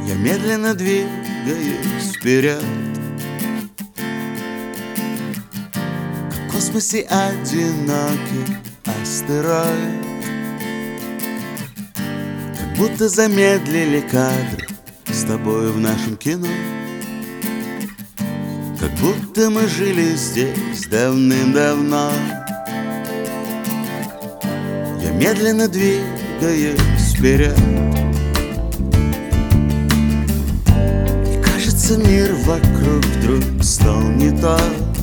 Я медленно двигаюсь вперед, как в космосе одинокий астероид. Как будто замедлили кадры с тобой в нашем кино, как будто мы жили здесь давным-давно. Я медленно двигаюсь вперед, и кажется, мир вокруг вдруг стал не тот.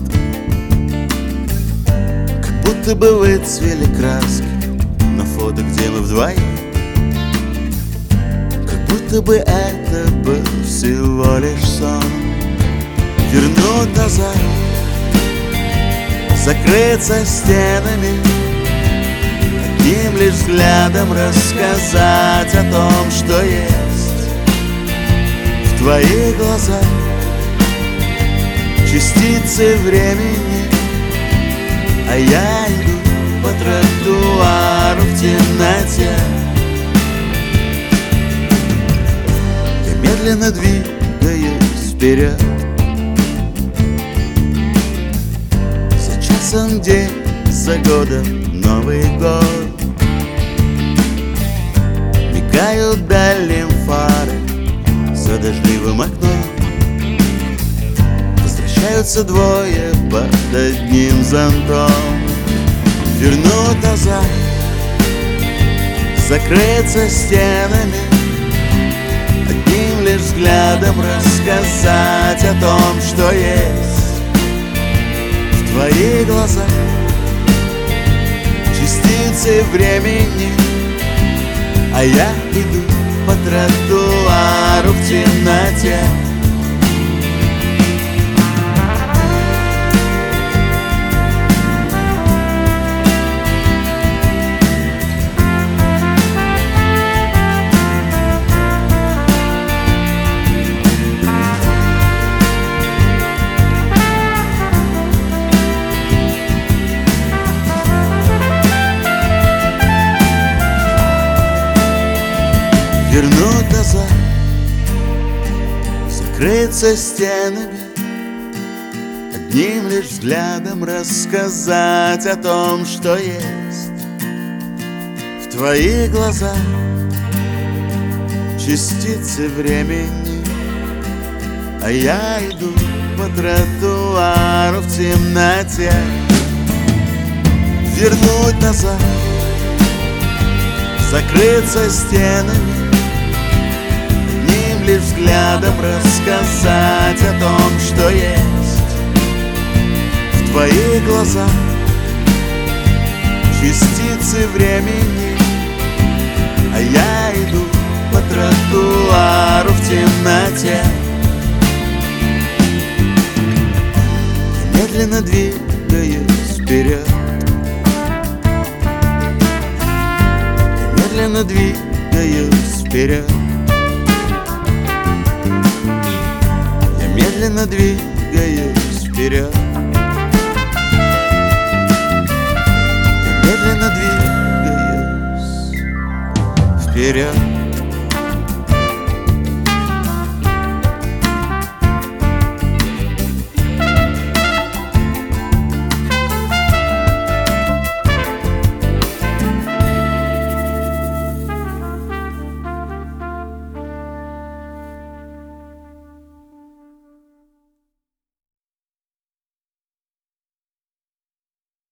Как будто бы выцвели краски на фото, где мы вдвоем. Как будто бы это был всего лишь сон. Вернуть назад, закрыться стенами, одним лишь взглядом рассказать о том, что есть в твоих глазах. Частицы времени, а я иду по тротуару в темноте. Я медленно двигаюсь вперед, за часом день, за годом Новый год. Мигают дальним фары за дождливым окном. Возвращаются двое под одним зонтом. Вернуть назад, закрыться стенами, одним лишь взглядом рассказать о том, что есть в твоих глазах. Частицы времени, а я иду по тротуару в темноте. Вернуть назад, закрыться стенами, одним лишь взглядом рассказать о том, что есть в твоих глазах. Частицы времени, а я иду по тротуару в темноте. Вернуть назад, закрыться стенами, лишь взглядом рассказать о том, что есть в твоих глазах. Частицы времени, а я иду по тротуару в темноте. Я медленно двигаюсь вперед, я медленно двигаюсь вперед, медленно двигаюсь вперед. Я медленно двигаюсь вперед.